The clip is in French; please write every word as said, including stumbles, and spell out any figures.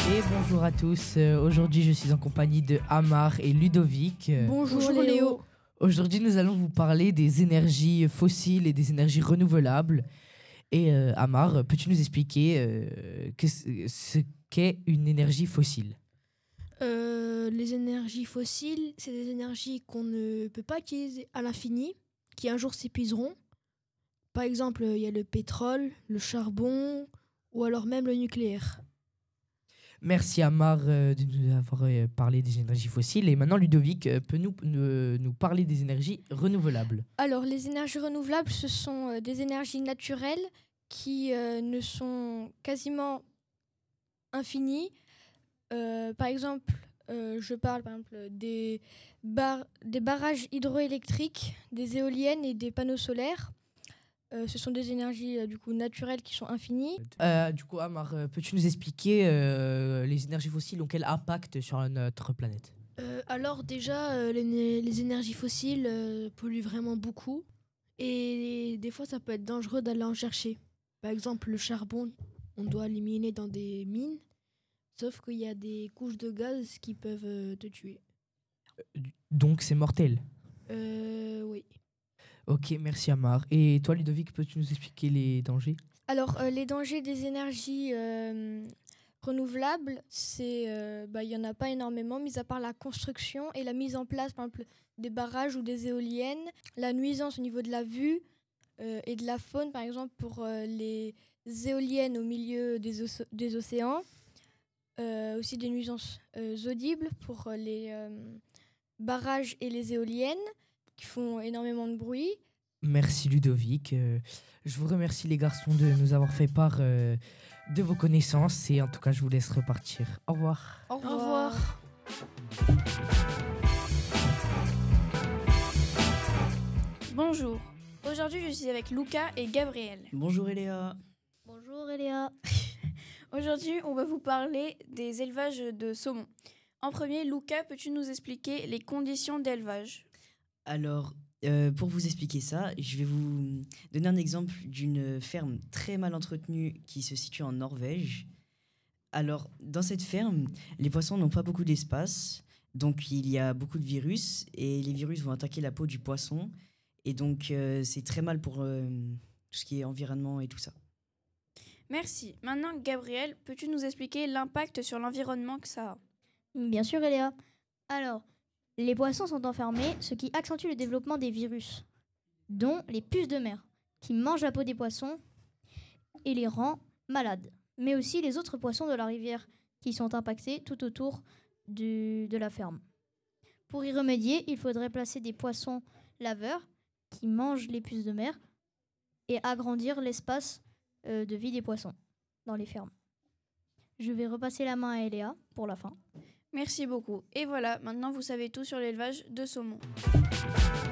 Et bonjour à tous, Euh, aujourd'hui je suis en compagnie de Amar et Ludovic. Euh, Bonjour, Bonjour, Léo. Léo. Aujourd'hui nous allons vous parler des énergies fossiles et des énergies renouvelables. Et euh, Amar, peux-tu nous expliquer euh, que c- ce qu'est une énergie fossile? Euh, les énergies fossiles, c'est des énergies qu'on ne peut pas utiliser à l'infini, qui un jour s'épuiseront. Par exemple, il y a le pétrole, le charbon ou alors même le nucléaire. Merci Amar euh, de nous avoir euh, parlé des énergies fossiles. Et maintenant Ludovic euh, peut nous, nous, nous parler des énergies renouvelables. Alors, les énergies renouvelables, ce sont euh, des énergies naturelles qui euh, ne sont quasiment infinies. Euh, par exemple, euh, je parle par exemple des, bar- des barrages hydroélectriques, des éoliennes et des panneaux solaires. Euh, ce sont des énergies euh, du coup naturelles qui sont infinies. Euh, du coup Amar, euh, peux-tu nous expliquer euh, les énergies fossiles ont quel impact sur notre planète? Euh, alors déjà, euh, les, né- les énergies fossiles euh, polluent vraiment beaucoup et des fois ça peut être dangereux d'aller en chercher. Par exemple, le charbon, on doit l'éliminer dans des mines, sauf qu'il y a des couches de gaz qui peuvent euh, te tuer. Donc c'est mortel. Euh, oui. Ok, merci Amar. Et toi Ludovic, peux-tu nous expliquer les dangers? Alors, euh, les dangers des énergies euh, renouvelables, c'est, euh, bah, il n'y en a pas énormément, mis à part la construction et la mise en place, par exemple, des barrages ou des éoliennes, la nuisance au niveau de la vue euh, et de la faune, par exemple, pour euh, les éoliennes au milieu des, oce- des océans, euh, aussi des nuisances euh, audibles pour euh, les euh, barrages et les éoliennes qui font énormément de bruit. Merci Ludovic. Euh, je vous remercie les garçons de nous avoir fait part euh, de vos connaissances et en tout cas je vous laisse repartir. Au revoir. Au Au revoir. Bonjour, aujourd'hui je suis avec Lucas et Gabriel. Bonjour Eléa. Bonjour Eléa. Aujourd'hui on va vous parler des élevages de saumon. En premier, Lucas, peux-tu nous expliquer les conditions d'élevage? Alors, euh, pour vous expliquer ça, je vais vous donner un exemple d'une ferme très mal entretenue qui se situe en Norvège. Alors, dans cette ferme, les poissons n'ont pas beaucoup d'espace, donc il y a beaucoup de virus, et les virus vont attaquer la peau du poisson, et donc euh, c'est très mal pour euh, tout ce qui est environnement et tout ça. Merci. Maintenant, Gabriel, peux-tu nous expliquer l'impact sur l'environnement que ça a? Bien sûr, Eléa. Alors, les poissons sont enfermés, ce qui accentue le développement des virus, dont les puces de mer, qui mangent la peau des poissons et les rend malades. Mais aussi les autres poissons de la rivière, qui sont impactés tout autour du- de la ferme. Pour y remédier, il faudrait placer des poissons laveurs, qui mangent les puces de mer, et agrandir l'espace euh, de vie des poissons dans les fermes. Je vais repasser la main à Eléa pour la fin. Merci beaucoup. Et voilà, maintenant vous savez tout sur l'élevage de saumon.